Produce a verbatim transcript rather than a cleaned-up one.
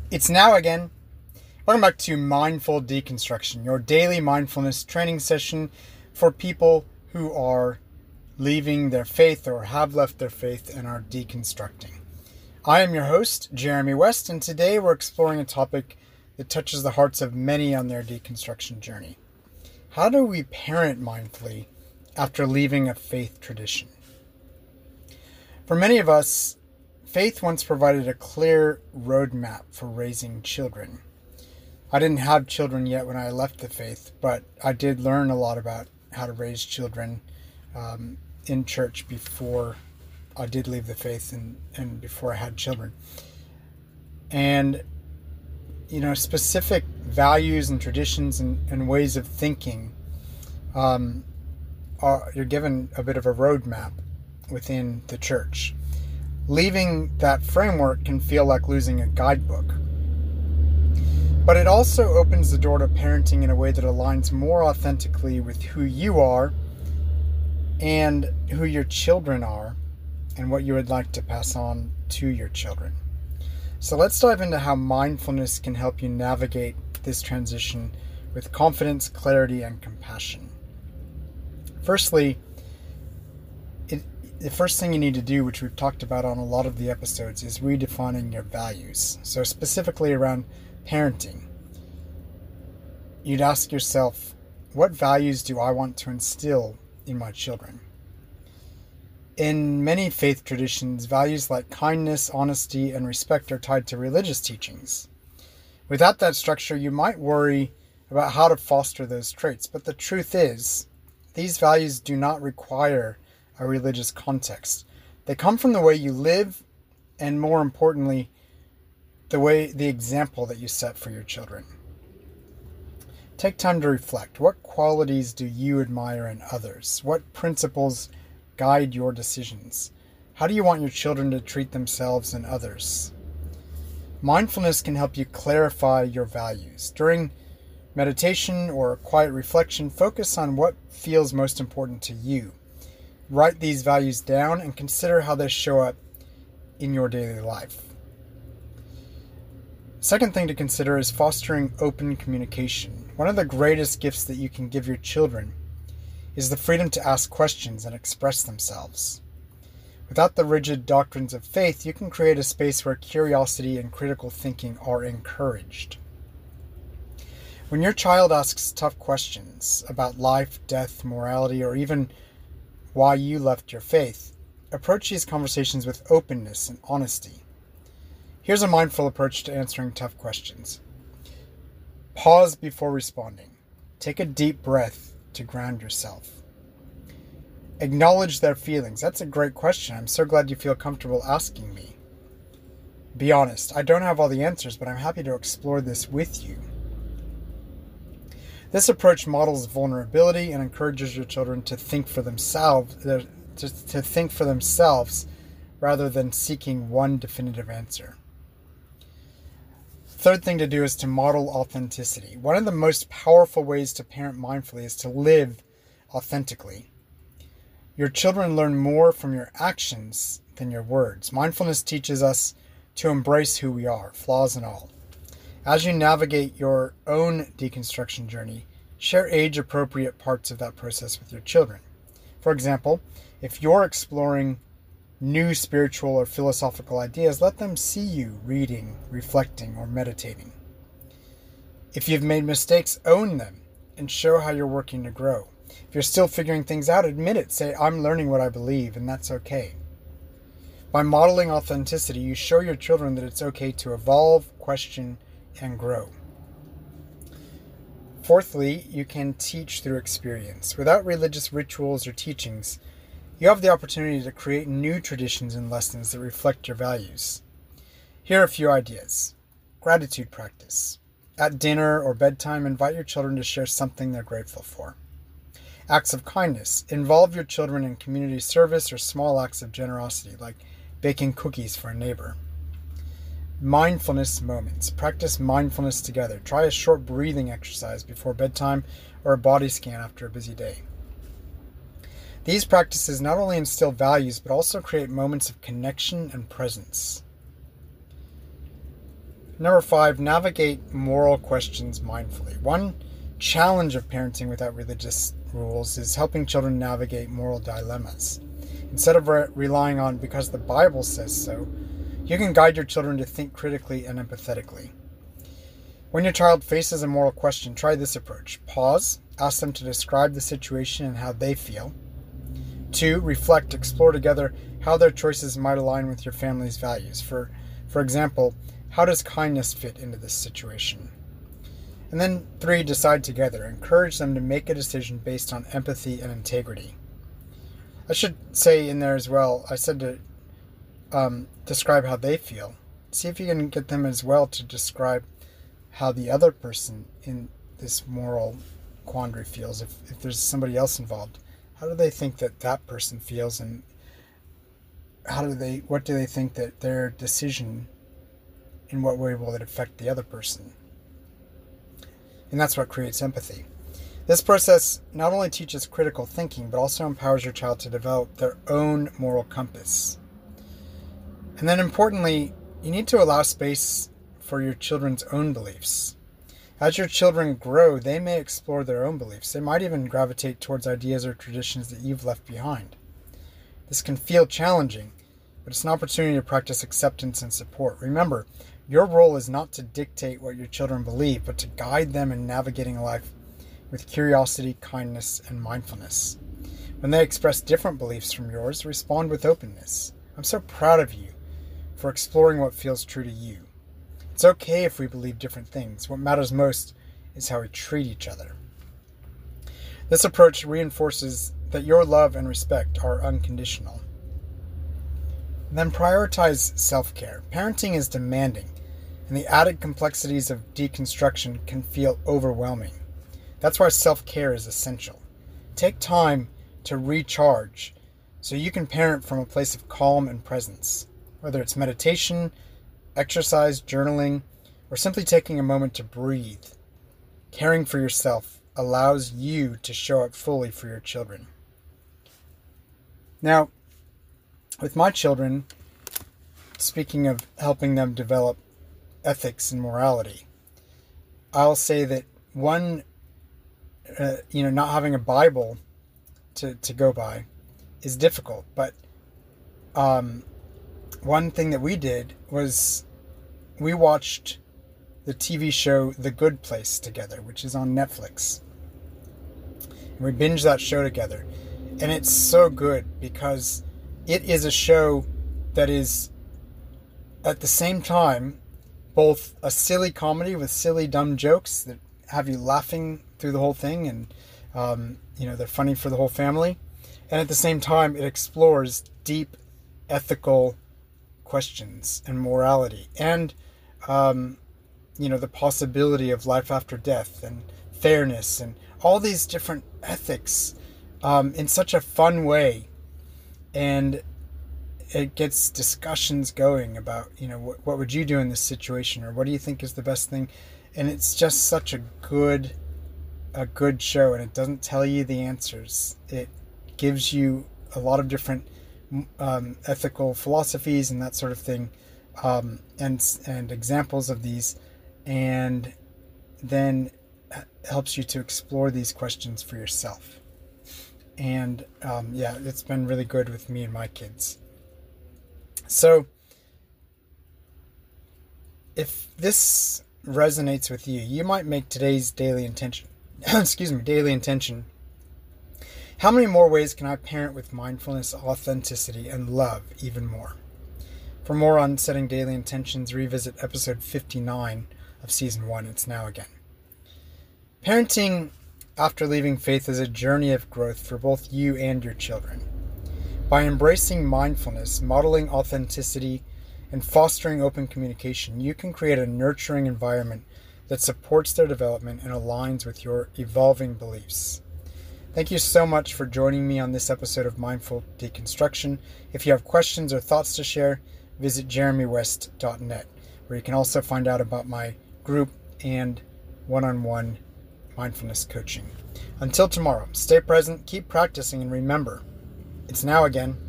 It's now again. Welcome back to Mindful Deconstruction, your daily mindfulness training session for people who are leaving their faith or have left their faith and are deconstructing. I am your host, Jeremy West, and today we're exploring a topic that touches the hearts of many on their deconstruction journey. How do we parent mindfully after leaving a faith tradition? For many of us, faith once provided a clear roadmap for raising children. I didn't have children yet when I left the faith, but I did learn a lot about how to raise children um, in church before I did leave the faith and, and before I had children. And, you know, specific values and traditions and, and ways of thinking, um, are, you're given a bit of a roadmap within the church. Leaving that framework can feel like losing a guidebook. But it also opens the door to parenting in a way that aligns more authentically with who you are and who your children are and what you would like to pass on to your children. So let's dive into how mindfulness can help you navigate this transition with confidence, clarity, and compassion. Firstly, it The first thing you need to do, which we've talked about on a lot of the episodes, is redefining your values. So specifically around parenting, you'd ask yourself, what values do I want to instill in my children? In many faith traditions, values like kindness, honesty, and respect are tied to religious teachings. Without that structure, you might worry about how to foster those traits. But the truth is, these values do not require a religious context. They come from the way you live, and more importantly, the way the example that you set for your children. Take time to reflect. What qualities do you admire in others? What principles guide your decisions? How do you want your children to treat themselves and others? Mindfulness can help you clarify your values. During meditation or quiet reflection, focus on what feels most important to you. Write these values down and consider how they show up in your daily life. Second thing to consider is fostering open communication. One of the greatest gifts that you can give your children is the freedom to ask questions and express themselves. Without the rigid doctrines of faith, you can create a space where curiosity and critical thinking are encouraged. When your child asks tough questions about life, death, morality, or even why you left your faith, approach these conversations with openness and honesty. Here's a mindful approach to answering tough questions. Pause before responding. Take a deep breath to ground yourself. Acknowledge their feelings. That's a great question. I'm so glad you feel comfortable asking me. Be honest. I don't have all the answers, but I'm happy to explore this with you. This approach models vulnerability and encourages your children to think for themselves, to, to think for themselves rather than seeking one definitive answer. Third thing to do is to model authenticity. One of the most powerful ways to parent mindfully is to live authentically. Your children learn more from your actions than your words. Mindfulness teaches us to embrace who we are, flaws and all. As you navigate your own deconstruction journey, share age-appropriate parts of that process with your children. For example, if you're exploring new spiritual or philosophical ideas, let them see you reading, reflecting, or meditating. If you've made mistakes, own them and show how you're working to grow. If you're still figuring things out, admit it. Say, I'm learning what I believe, and that's okay. By modeling authenticity, you show your children that it's okay to evolve, question, and grow. Fourthly, you can teach through experience. Without religious rituals or teachings, you have the opportunity to create new traditions and lessons that reflect your values. Here are a few ideas. Gratitude practice. At dinner or bedtime, invite your children to share something they're grateful for. Acts of kindness. Involve your children in community service or small acts of generosity, like baking cookies for a neighbor. Mindfulness moments. Practice mindfulness together. Try a short breathing exercise before bedtime or a body scan after a busy day. These practices not only instill values, but also create moments of connection and presence. Number five, navigate moral questions mindfully. One challenge of parenting without religious rules is helping children navigate moral dilemmas. Instead of re- relying on because the Bible says so, you can guide your children to think critically and empathetically. When your child faces a moral question, try this approach. Pause, ask them to describe the situation and how they feel. Two, reflect, explore together how their choices might align with your family's values. For, for example, how does kindness fit into this situation? And then three, decide together. Encourage them to make a decision based on empathy and integrity. I should say in there as well, I said to um, describe how they feel. See if you can get them as well to describe how the other person in this moral quandary feels. If, if there's somebody else involved, how do they think that that person feels, and how do they, what do they think that their decision, in what way will it affect the other person? And that's what creates empathy. This process not only teaches critical thinking, but also empowers your child to develop their own moral compass. And then importantly, you need to allow space for your children's own beliefs. As your children grow, they may explore their own beliefs. They might even gravitate towards ideas or traditions that you've left behind. This can feel challenging, but it's an opportunity to practice acceptance and support. Remember, your role is not to dictate what your children believe, but to guide them in navigating life with curiosity, kindness, and mindfulness. When they express different beliefs from yours, respond with openness. I'm so proud of you for exploring what feels true to you. It's okay if we believe different things. What matters most is how we treat each other. This approach reinforces that your love and respect are unconditional. And then prioritize self-care. Parenting is demanding, and the added complexities of deconstruction can feel overwhelming. That's why self-care is essential. Take time to recharge so you can parent from a place of calm and presence. Whether it's meditation, exercise, journaling, or simply taking a moment to breathe, caring for yourself allows you to show up fully for your children. Now, with my children, speaking of helping them develop ethics and morality, I'll say that one, uh, you know, not having a Bible to, to go by is difficult. But um, one thing that we did was we watched the T V show The Good Place together, which is on Netflix. And we binged that show together. And it's so good because it is a show that is at the same time both a silly comedy with silly dumb jokes that have you laughing through the whole thing, and um, you know, they're funny for the whole family, and at the same time it explores deep ethical questions and morality, and um, you know, the possibility of life after death and fairness and all these different ethics um, in such a fun way. And it gets discussions going about, you know, what, what would you do in this situation, or what do you think is the best thing? And it's just such a good, a good show, and it doesn't tell you the answers. It gives you a lot of different um, ethical philosophies and that sort of thing, um, and and examples of these, and then helps you to explore these questions for yourself. And um, yeah, it's been really good with me and my kids. So if this resonates with you, you might make today's daily intention, excuse me, daily intention. How many more ways can I parent with mindfulness, authenticity, and love even more? For more on setting daily intentions, revisit episode fifty-nine of season one. It's now again. Parenting after leaving faith is a journey of growth for both you and your children. By embracing mindfulness, modeling authenticity, and fostering open communication, you can create a nurturing environment that supports their development and aligns with your evolving beliefs. Thank you so much for joining me on this episode of Mindful Deconstruction. If you have questions or thoughts to share, visit jeremy west dot net, where you can also find out about my group and one-on-one mindfulness coaching. Until tomorrow, stay present, keep practicing, and remember, it's now again.